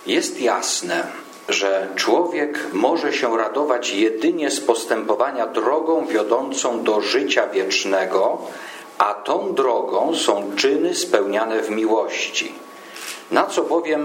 Jest jasne, że człowiek może się radować jedynie z postępowania drogą wiodącą do życia wiecznego, a tą drogą są czyny spełniane w miłości. Na co bowiem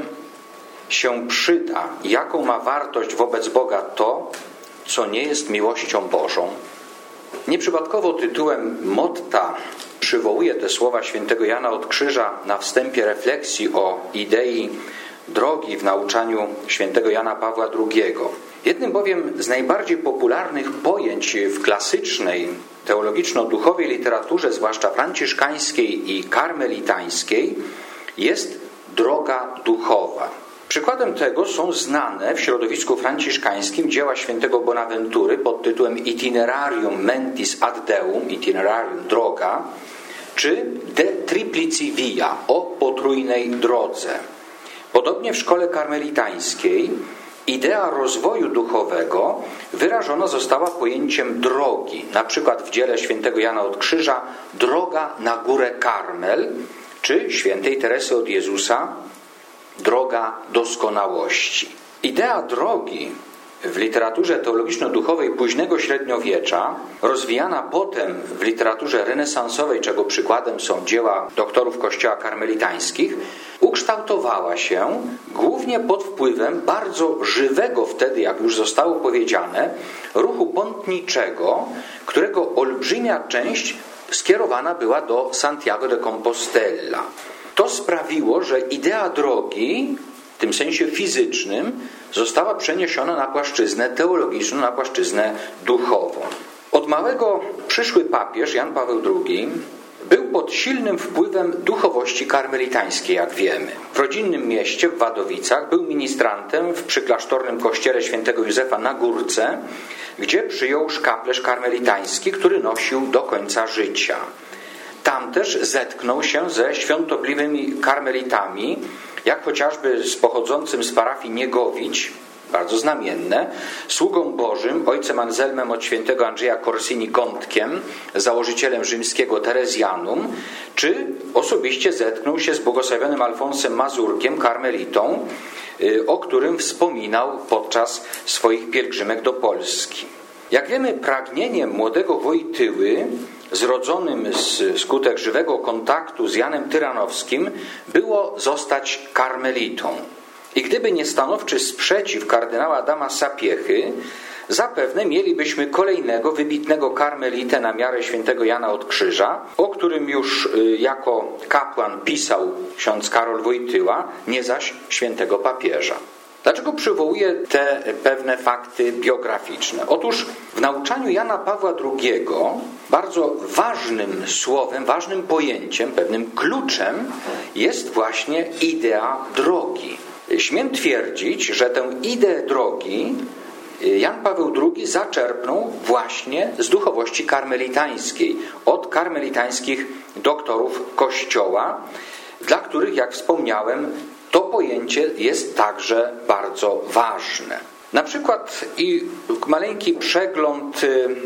się przyda, jaką ma wartość wobec Boga to, co nie jest miłością Bożą? Nieprzypadkowo tytułem motta przywołuję te słowa świętego Jana od Krzyża na wstępie refleksji o idei drogi w nauczaniu świętego Jana Pawła II. Jednym bowiem z najbardziej popularnych pojęć w klasycznej teologiczno-duchowej literaturze, zwłaszcza franciszkańskiej i karmelitańskiej, jest droga duchowa. Przykładem tego są znane w środowisku franciszkańskim dzieła świętego Bonaventury pod tytułem Itinerarium mentis ad Deum, itinerarium droga, czy De triplici via, o potrójnej drodze. Podobnie w szkole karmelitańskiej idea rozwoju duchowego wyrażona została pojęciem drogi. Na przykład w dziele świętego Jana od Krzyża droga na górę Karmel, czy świętej Teresy od Jezusa droga doskonałości. Idea drogi w literaturze teologiczno-duchowej późnego średniowiecza, rozwijana potem w literaturze renesansowej, czego przykładem są dzieła doktorów kościoła karmelitańskich, ukształtowała się głównie pod wpływem bardzo żywego wtedy, jak już zostało powiedziane, ruchu pątniczego, którego olbrzymia część skierowana była do Santiago de Compostela. To sprawiło, że idea drogi w tym sensie fizycznym została przeniesiona na płaszczyznę teologiczną, na płaszczyznę duchową. Od małego przyszły papież Jan Paweł II był pod silnym wpływem duchowości karmelitańskiej, jak wiemy. W rodzinnym mieście w Wadowicach był ministrantem w przyklasztornym kościele świętego Józefa na Górce, gdzie przyjął szkaplerz karmelitański, który nosił do końca życia. Tam też zetknął się ze świątobliwymi karmelitami, jak chociażby z pochodzącym z parafii Niegowić, bardzo znamienne, sługą Bożym, ojcem Anselmem od świętego Andrzeja Corsini-Gątkiem, założycielem rzymskiego Terezjanum, czy osobiście zetknął się z błogosławionym Alfonsem Mazurkiem, karmelitą, o którym wspominał podczas swoich pielgrzymek do Polski. Jak wiemy, pragnieniem młodego Wojtyły, zrodzonym skutek żywego kontaktu z Janem Tyranowskim, było zostać karmelitą. I gdyby nie stanowczy sprzeciw kardynała Adama Sapiechy, zapewne mielibyśmy kolejnego wybitnego karmelitę na miarę świętego Jana od Krzyża, o którym już jako kapłan pisał ksiądz Karol Wojtyła, nie zaś świętego papieża. Dlaczego przywołuję te pewne fakty biograficzne? Otóż w nauczaniu Jana Pawła II bardzo ważnym słowem, ważnym pojęciem, pewnym kluczem jest właśnie idea drogi. Śmiem twierdzić, że tę ideę drogi Jan Paweł II zaczerpnął właśnie z duchowości karmelitańskiej, od karmelitańskich doktorów Kościoła, dla których, jak wspomniałem, to pojęcie jest także bardzo ważne. Na przykład i maleńki przegląd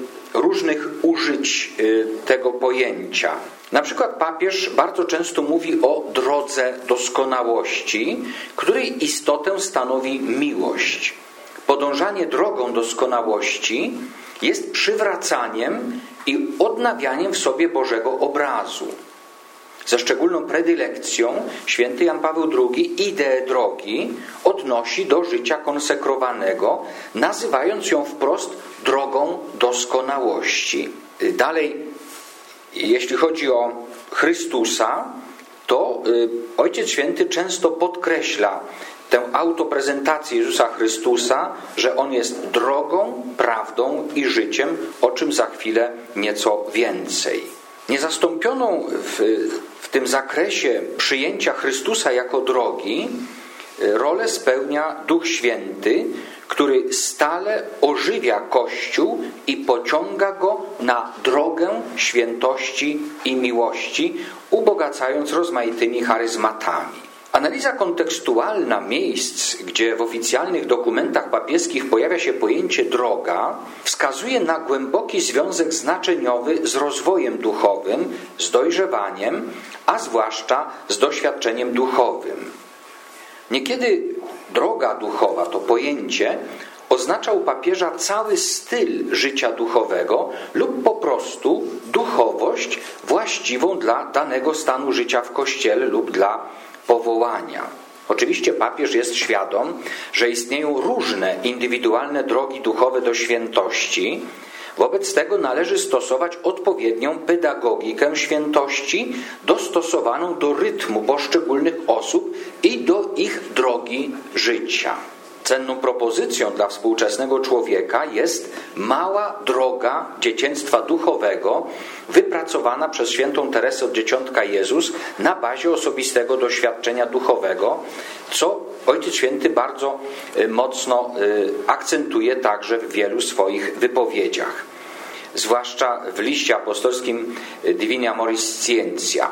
różnych użyć tego pojęcia. Na przykład papież bardzo często mówi o drodze doskonałości, której istotę stanowi miłość. Podążanie drogą doskonałości jest przywracaniem i odnawianiem w sobie Bożego obrazu. Ze szczególną predylekcją święty Jan Paweł II ideę drogi odnosi do życia konsekrowanego, nazywając ją wprost drogą doskonałości. Dalej, jeśli chodzi o Chrystusa, to Ojciec Święty często podkreśla tę autoprezentację Jezusa Chrystusa, że On jest drogą, prawdą i życiem, o czym za chwilę nieco więcej. Niezastąpioną w tym zakresie przyjęcia Chrystusa jako drogi rolę spełnia Duch Święty, który stale ożywia Kościół i pociąga go na drogę świętości i miłości, ubogacając rozmaitymi charyzmatami. Analiza kontekstualna miejsc, gdzie w oficjalnych dokumentach papieskich pojawia się pojęcie droga, wskazuje na głęboki związek znaczeniowy z rozwojem duchowym, z dojrzewaniem, a zwłaszcza z doświadczeniem duchowym. Niekiedy droga duchowa, to pojęcie, oznacza u papieża cały styl życia duchowego lub po prostu duchowość właściwą dla danego stanu życia w Kościele lub dla powołania. Oczywiście papież jest świadom, że istnieją różne indywidualne drogi duchowe do świętości. Wobec tego należy stosować odpowiednią pedagogikę świętości dostosowaną do rytmu poszczególnych osób i do ich drogi życia. Cenną propozycją dla współczesnego człowieka jest mała droga dzieciństwa duchowego wypracowana przez świętą Teresę od Dzieciątka Jezus na bazie osobistego doświadczenia duchowego, co Ojciec Święty bardzo mocno akcentuje także w wielu swoich wypowiedziach. Zwłaszcza w liście apostolskim Divini Amoris Scientia,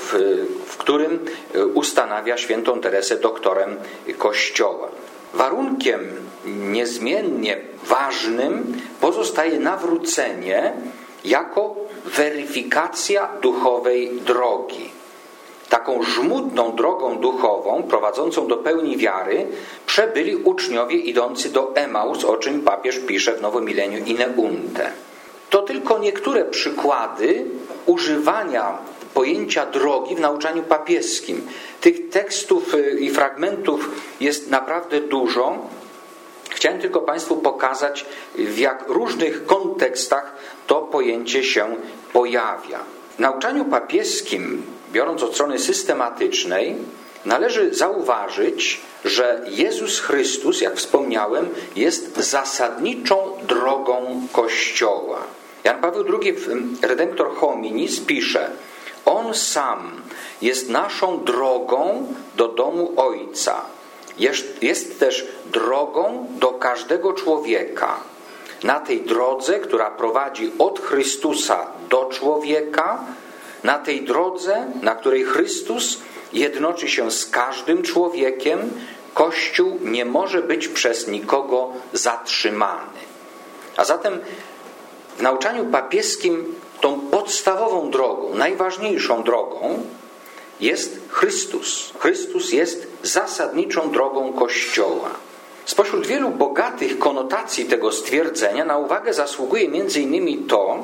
w którym ustanawia świętą Teresę doktorem Kościoła. Warunkiem niezmiennie ważnym pozostaje nawrócenie jako weryfikacja duchowej drogi. Taką żmudną drogą duchową prowadzącą do pełni wiary przebyli uczniowie idący do Emaus, o czym papież pisze w Nowym Mileniu Ineunte. To tylko niektóre przykłady używania pojęcia drogi w nauczaniu papieskim. Tych tekstów i fragmentów jest naprawdę dużo. Chciałem tylko Państwu pokazać, w jak różnych kontekstach to pojęcie się pojawia. W nauczaniu papieskim, biorąc od strony systematycznej, należy zauważyć, że Jezus Chrystus, jak wspomniałem, jest zasadniczą drogą Kościoła. Jan Paweł II w Redemptor Hominis pisze: On sam jest naszą drogą do domu Ojca. Jest też drogą do każdego człowieka. Na tej drodze, która prowadzi od Chrystusa do człowieka, na tej drodze, na której Chrystus jednoczy się z każdym człowiekiem, Kościół nie może być przez nikogo zatrzymany. A zatem w nauczaniu papieskim tą podstawową drogą, najważniejszą drogą jest Chrystus. Chrystus jest zasadniczą drogą Kościoła. Spośród wielu bogatych konotacji tego stwierdzenia na uwagę zasługuje m.in. to,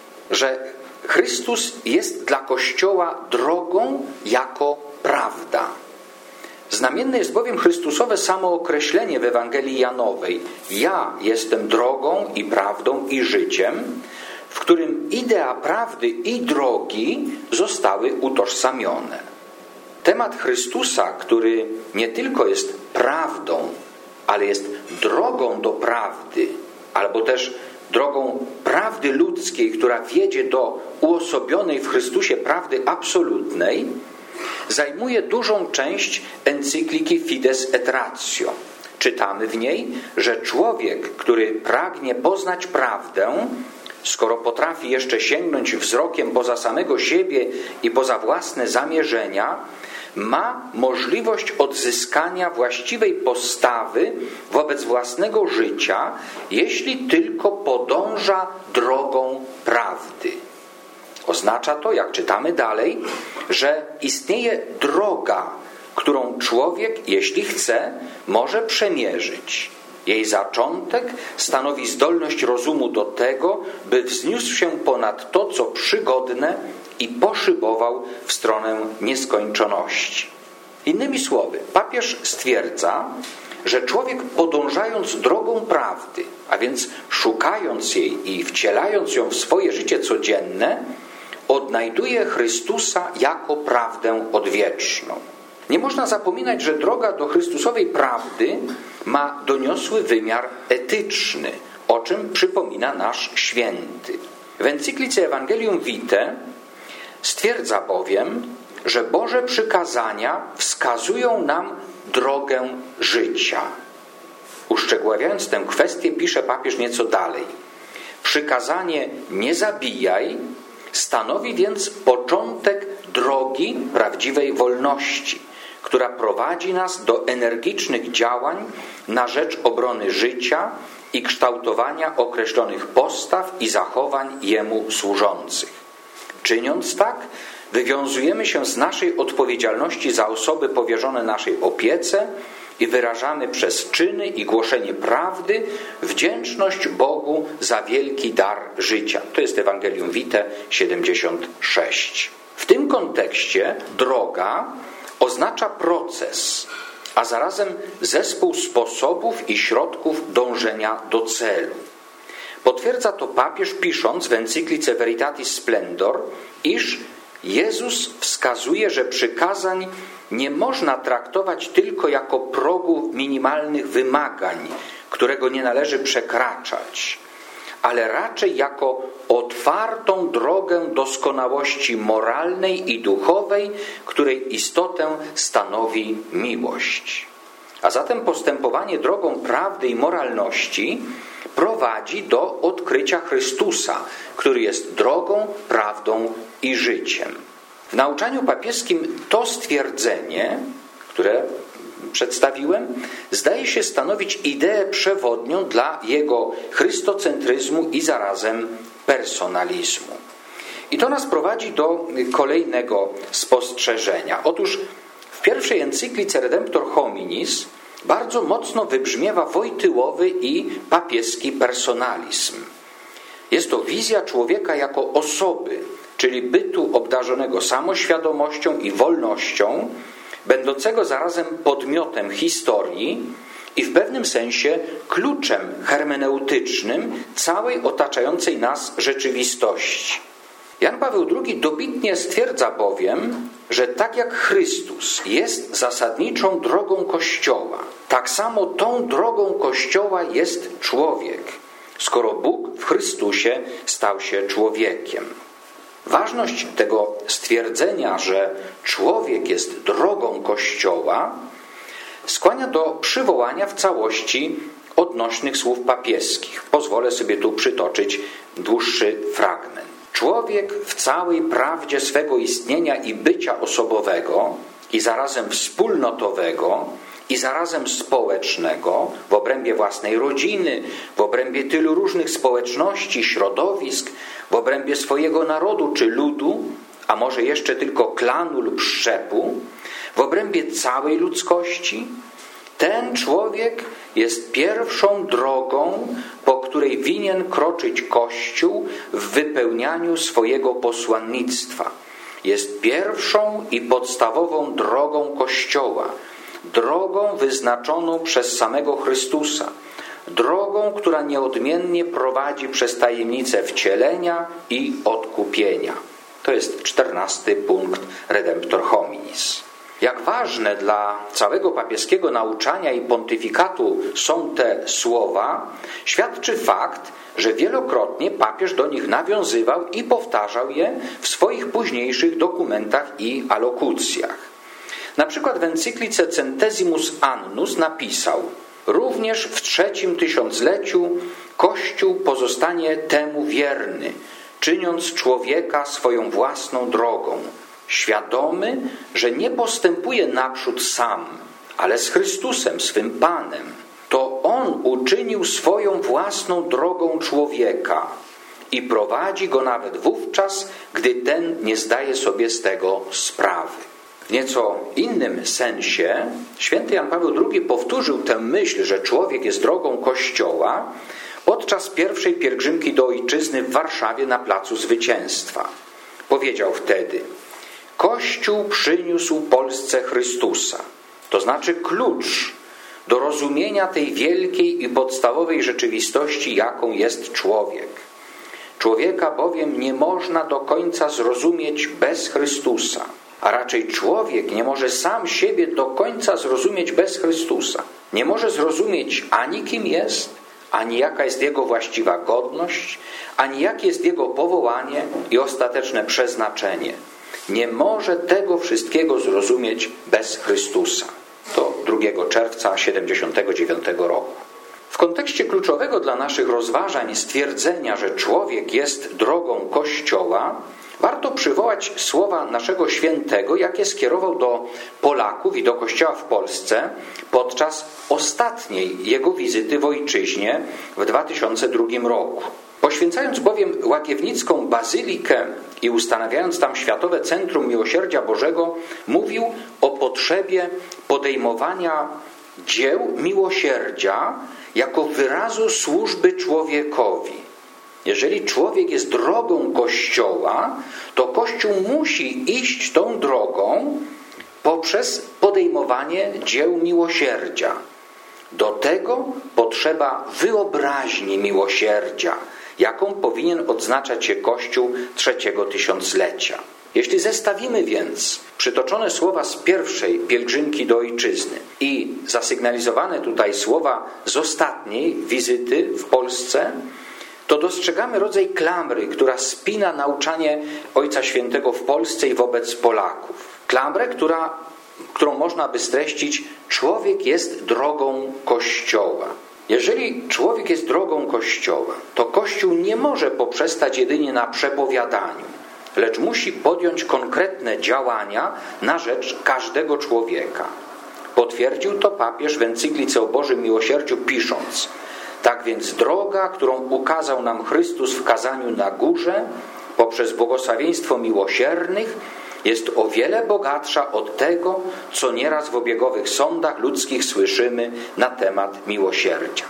że Chrystus jest dla Kościoła drogą jako prawda. Znamienne jest bowiem Chrystusowe samookreślenie w Ewangelii Janowej: Ja jestem drogą i prawdą i życiem, w którym idea prawdy i drogi zostały utożsamione. Temat Chrystusa, który nie tylko jest prawdą, ale jest drogą do prawdy, albo też drogą prawdy ludzkiej, która wiedzie do uosobionej w Chrystusie prawdy absolutnej, zajmuje dużą część encykliki Fides et Ratio. Czytamy w niej, że człowiek, który pragnie poznać prawdę, skoro potrafi jeszcze sięgnąć wzrokiem poza samego siebie i poza własne zamierzenia, ma możliwość odzyskania właściwej postawy wobec własnego życia, jeśli tylko podąża drogą prawdy. Oznacza to, jak czytamy dalej, że istnieje droga, którą człowiek, jeśli chce, może przemierzyć. Jej zaczątek stanowi zdolność rozumu do tego, by wzniósł się ponad to, co przygodne i poszybował w stronę nieskończoności. Innymi słowy, papież stwierdza, że człowiek podążając drogą prawdy, a więc szukając jej i wcielając ją w swoje życie codzienne, odnajduje Chrystusa jako prawdę odwieczną. Nie można zapominać, że droga do Chrystusowej prawdy ma doniosły wymiar etyczny, o czym przypomina nasz święty. W encyklice Evangelium Vitae stwierdza bowiem, że Boże przykazania wskazują nam drogę życia. Uszczegóławiając tę kwestię, pisze papież nieco dalej. Przykazanie nie zabijaj stanowi więc początek drogi prawdziwej wolności, która prowadzi nas do energicznych działań na rzecz obrony życia i kształtowania określonych postaw i zachowań Jemu służących. Czyniąc tak, wywiązujemy się z naszej odpowiedzialności za osoby powierzone naszej opiece i wyrażamy przez czyny i głoszenie prawdy wdzięczność Bogu za wielki dar życia. To jest Ewangelium Vitae 76. W tym kontekście droga oznacza proces, a zarazem zespół sposobów i środków dążenia do celu. Potwierdza to papież, pisząc w encyklice Veritatis Splendor, iż Jezus wskazuje, że przykazań nie można traktować tylko jako progu minimalnych wymagań, którego nie należy przekraczać, ale raczej jako otwartą drogę doskonałości moralnej i duchowej, której istotę stanowi miłość. A zatem postępowanie drogą prawdy i moralności prowadzi do odkrycia Chrystusa, który jest drogą, prawdą i życiem. W nauczaniu papieskim to stwierdzenie, które przedstawiłem, zdaje się stanowić ideę przewodnią dla jego chrystocentryzmu i zarazem personalizmu. I to nas prowadzi do kolejnego spostrzeżenia. Otóż w pierwszej encyklice Redemptor Hominis bardzo mocno wybrzmiewa wojtyłowy i papieski personalizm. Jest to wizja człowieka jako osoby, czyli bytu obdarzonego samoświadomością i wolnością, będącego zarazem podmiotem historii i w pewnym sensie kluczem hermeneutycznym całej otaczającej nas rzeczywistości. Jan Paweł II dobitnie stwierdza bowiem, że tak jak Chrystus jest zasadniczą drogą Kościoła, tak samo tą drogą Kościoła jest człowiek, skoro Bóg w Chrystusie stał się człowiekiem. Ważność tego stwierdzenia, że człowiek jest drogą Kościoła, skłania do przywołania w całości odnośnych słów papieskich. Pozwolę sobie tu przytoczyć dłuższy fragment. Człowiek w całej prawdzie swego istnienia i bycia osobowego i zarazem wspólnotowego i zarazem społecznego w obrębie własnej rodziny, w obrębie tylu różnych społeczności, środowisk, w obrębie swojego narodu czy ludu, a może jeszcze tylko klanu lub szczepu, w obrębie całej ludzkości, ten człowiek jest pierwszą drogą, po której winien kroczyć Kościół w wypełnianiu swojego posłannictwa. Jest pierwszą i podstawową drogą Kościoła, drogą wyznaczoną przez samego Chrystusa, drogą, która nieodmiennie prowadzi przez tajemnicę wcielenia i odkupienia. To jest 14 punkt Redemptor Hominis. Jak ważne dla całego papieskiego nauczania i pontyfikatu są te słowa, świadczy fakt, że wielokrotnie papież do nich nawiązywał i powtarzał je w swoich późniejszych dokumentach i alokucjach. Na przykład w encyklice Centesimus Annus napisał: również w 3. tysiącleciu Kościół pozostanie temu wierny, czyniąc człowieka swoją własną drogą, świadomy, że nie postępuje naprzód sam, ale z Chrystusem, swym Panem. To On uczynił swoją własną drogą człowieka i prowadzi go nawet wówczas, gdy ten nie zdaje sobie z tego sprawy. W nieco innym sensie święty Jan Paweł II powtórzył tę myśl, że człowiek jest drogą Kościoła podczas pierwszej pielgrzymki do Ojczyzny w Warszawie na Placu Zwycięstwa. Powiedział wtedy: Kościół przyniósł Polsce Chrystusa, to znaczy klucz do rozumienia tej wielkiej i podstawowej rzeczywistości, jaką jest człowiek. Człowieka bowiem nie można do końca zrozumieć bez Chrystusa, a raczej człowiek nie może sam siebie do końca zrozumieć bez Chrystusa. Nie może zrozumieć ani kim jest, ani jaka jest jego właściwa godność, ani jakie jest jego powołanie i ostateczne przeznaczenie. Nie może tego wszystkiego zrozumieć bez Chrystusa. To 2 czerwca 1979 roku. W kontekście kluczowego dla naszych rozważań stwierdzenia, że człowiek jest drogą Kościoła, warto przywołać słowa naszego świętego, jakie skierował do Polaków i do Kościoła w Polsce podczas ostatniej jego wizyty w ojczyźnie w 2002 roku. Poświęcając bowiem Łagiewnicką Bazylikę i ustanawiając tam Światowe Centrum Miłosierdzia Bożego, mówił o potrzebie podejmowania dzieł miłosierdzia jako wyrazu służby człowiekowi. Jeżeli człowiek jest drogą Kościoła, to Kościół musi iść tą drogą poprzez podejmowanie dzieł miłosierdzia. Do tego potrzeba wyobraźni miłosierdzia, jaką powinien odznaczać się Kościół trzeciego tysiąclecia. Jeśli zestawimy więc przytoczone słowa z pierwszej pielgrzymki do ojczyzny i zasygnalizowane tutaj słowa z ostatniej wizyty w Polsce, to dostrzegamy rodzaj klamry, która spina nauczanie Ojca Świętego w Polsce i wobec Polaków. Klamrę, którą można by streścić: człowiek jest drogą Kościoła. Jeżeli człowiek jest drogą Kościoła, to Kościół nie może poprzestać jedynie na przepowiadaniu, lecz musi podjąć konkretne działania na rzecz każdego człowieka. Potwierdził to papież w encyklice o Bożym Miłosierdziu, pisząc: tak więc droga, którą ukazał nam Chrystus w kazaniu na górze, poprzez błogosławieństwo miłosiernych, jest o wiele bogatsza od tego, co nieraz w obiegowych sądach ludzkich słyszymy na temat miłosierdzia.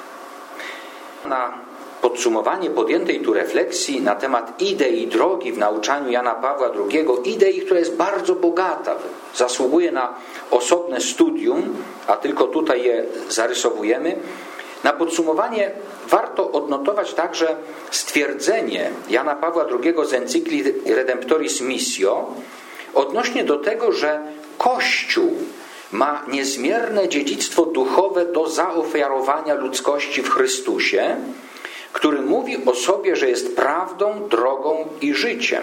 Na podsumowanie podjętej tu refleksji na temat idei drogi w nauczaniu Jana Pawła II, idei, która jest bardzo bogata, zasługuje na osobne studium, a tylko tutaj je zarysowujemy. Na podsumowanie warto odnotować także stwierdzenie Jana Pawła II z encykli Redemptoris Missio odnośnie do tego, że Kościół ma niezmierne dziedzictwo duchowe do zaofiarowania ludzkości w Chrystusie, który mówi o sobie, że jest prawdą, drogą i życiem.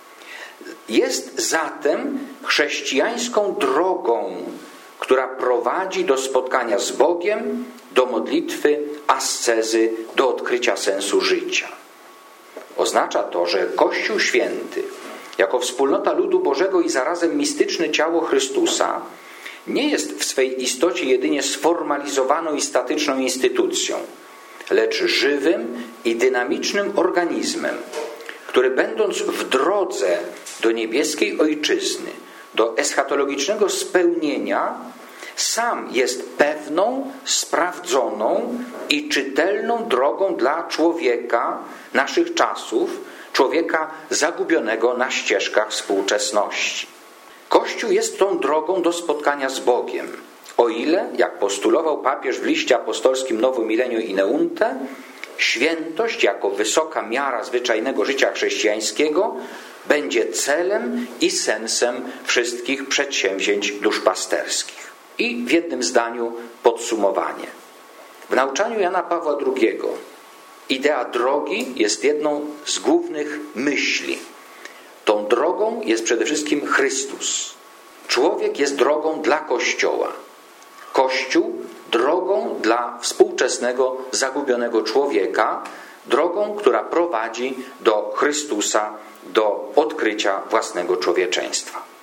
Jest zatem chrześcijańską drogą, która prowadzi do spotkania z Bogiem, do modlitwy, ascezy, do odkrycia sensu życia. Oznacza to, że Kościół Święty, jako wspólnota ludu Bożego i zarazem mistyczne ciało Chrystusa, nie jest w swej istocie jedynie sformalizowaną i statyczną instytucją, lecz żywym i dynamicznym organizmem, który będąc w drodze do niebieskiej ojczyzny, do eschatologicznego spełnienia, sam jest pewną, sprawdzoną i czytelną drogą dla człowieka naszych czasów, człowieka zagubionego na ścieżkach współczesności. Kościół jest tą drogą do spotkania z Bogiem, o ile, jak postulował papież w liście apostolskim Novum Millenium Ineunte, świętość jako wysoka miara zwyczajnego życia chrześcijańskiego będzie celem i sensem wszystkich przedsięwzięć duszpasterskich. I w jednym zdaniu podsumowanie. W nauczaniu Jana Pawła II idea drogi jest jedną z głównych myśli. Tą drogą jest przede wszystkim Chrystus. Człowiek jest drogą dla Kościoła. Kościół drogą dla współczesnego, zagubionego człowieka, drogą, która prowadzi do Chrystusa, do odkrycia własnego człowieczeństwa.